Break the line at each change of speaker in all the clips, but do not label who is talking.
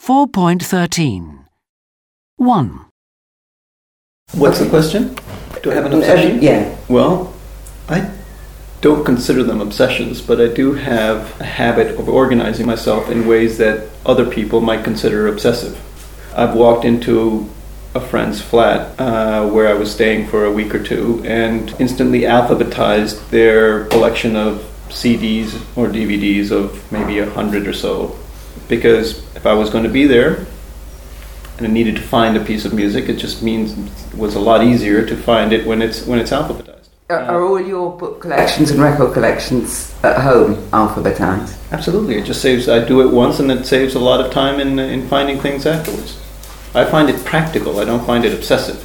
4.13. 1.
What's the question? Do I have an obsession?
Yeah.
Well, I don't consider them obsessions, but I do have a habit of organizing myself in ways that other people might consider obsessive. I've walked into a friend's flat where I was staying for a week or two and instantly alphabetized their collection of CDs or DVDs of maybe 100 or so, because if I was going to be there and I needed to find a piece of music, it just means it was a lot easier to find it when it's alphabetized.
Are all your book collections and record collections at home alphabetized?
Absolutely. It just saves, I do it once and it saves a lot of time in finding things afterwards. I find it practical. I don't find it obsessive.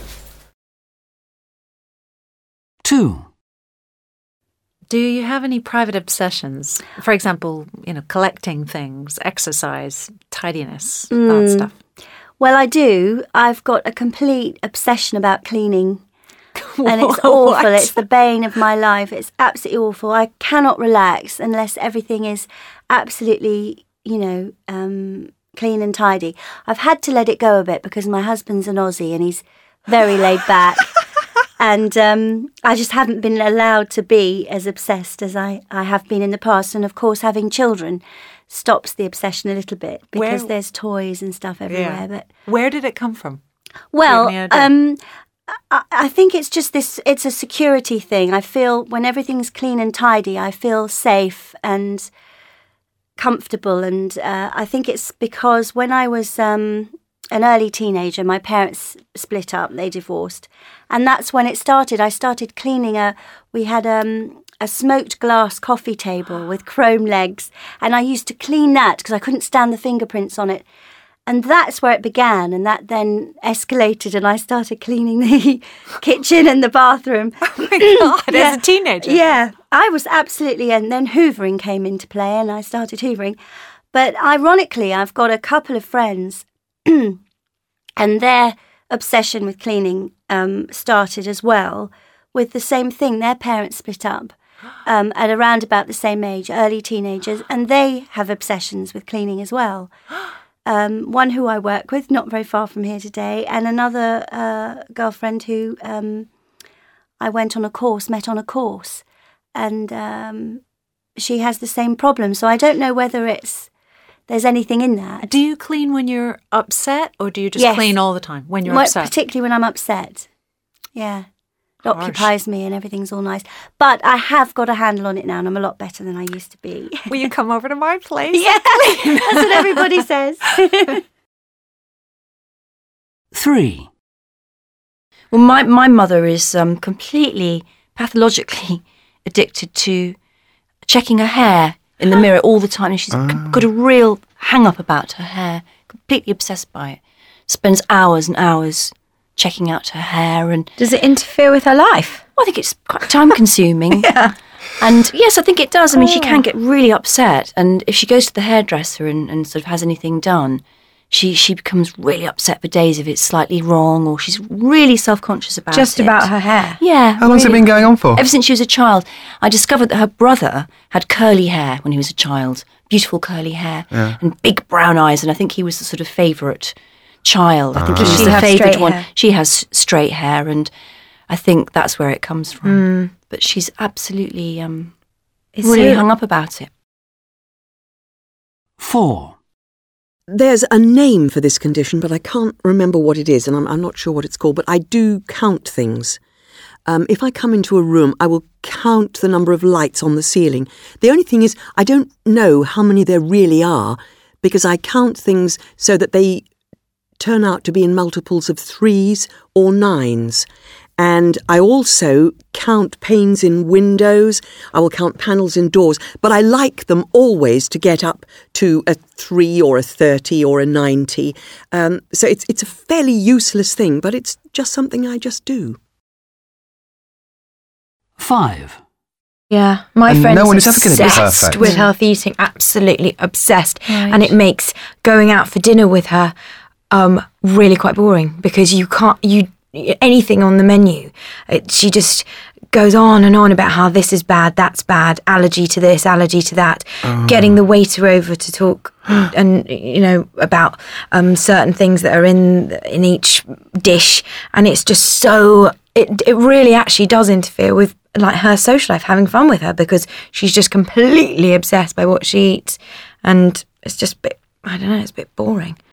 2.
Do you have any private obsessions? For example, collecting things, exercise, tidiness, that stuff.
Well, I do. I've got a complete obsession about cleaning. And it's awful.
What?
It's the bane of my life. It's absolutely awful. I cannot relax unless everything is absolutely, clean and tidy. I've had to let it go a bit because my husband's an Aussie and he's very laid back. And I just haven't been allowed to be as obsessed as I have been in the past. And, of course, having children stops the obsession a little bit because there's toys and stuff everywhere.
Yeah.
But
where did it come from?
Well, I think it's just it's a security thing. I feel when everything's clean and tidy, I feel safe and comfortable. And I think it's because when I was an early teenager, my parents split up, they divorced. And that's when it started. I started cleaning we had a smoked glass coffee table with chrome legs. And I used to clean that because I couldn't stand the fingerprints on it. And that's where it began, and that then escalated, and I started cleaning the kitchen and the bathroom.
Oh my God, as a teenager?
Yeah, I was absolutely, and then hoovering came into play, and I started hoovering. But ironically, I've got a couple of friends, and their obsession with cleaning started as well with the same thing. Their parents split up at around about the same age, early teenagers, and they have obsessions with cleaning as well. One who I work with, not very far from here today, and another girlfriend who I met on a course, and she has the same problem. So I don't know whether there's anything in that.
Do you clean when you're upset, or do you just clean all the time when you're upset?
Particularly when I'm upset. Yeah. It occupies me and everything's all nice. But I have got a handle on it now and I'm a lot better than I used to be.
Will you come over to my place?
Yeah, that's what everybody says.
3.
Well, my mother is completely pathologically addicted to checking her hair in the mirror all the time. And she's got a real hang-up about her hair, completely obsessed by it. Spends hours and hours checking out her hair. And
does it interfere with her life?
Well, I think it's quite time-consuming.
Yeah.
And yes, I think it does. I mean, she can get really upset. And if she goes to the hairdresser and sort of has anything done, she becomes really upset for days if it's slightly wrong, or she's really self-conscious about
Just
it.
about her hair?
Yeah.
How long's it been going on for?
Ever since she was a child. I discovered that her brother had curly hair when he was a child, beautiful curly hair, and big brown eyes, and I think he was the sort of favourite child. I think he was the favourite one.
Hair?
She has straight hair, and I think that's where it comes from. But she's absolutely really hung up about it.
4.
There's a name for this condition, but I can't remember what it is, and I'm not sure what it's called, but I do count things. If I come into a room, I will count the number of lights on the ceiling. The only thing is, I don't know how many there really are, because I count things so that they turn out to be in multiples of 3s or 9s. And I also count panes in windows. I will count panels in doors. But I like them always to get up to a 3 or a 30 or a 90. So it's a fairly useless thing, but it's just something I just do.
5.
Yeah, my friend's
no one is ever gonna be
obsessed
perfect.
with healthy eating, absolutely obsessed.
Right.
And it makes going out for dinner with her really quite boring because you can't, anything on the menu, she just goes on and on about how this is bad, that's bad, allergy to this, allergy to that, getting the waiter over to talk and, you know, about certain things that are in each dish. And it's just so, it really actually does interfere with like her social life, having fun with her, because she's just completely obsessed by what she eats. And it's just a bit, I don't know, it's a bit boring.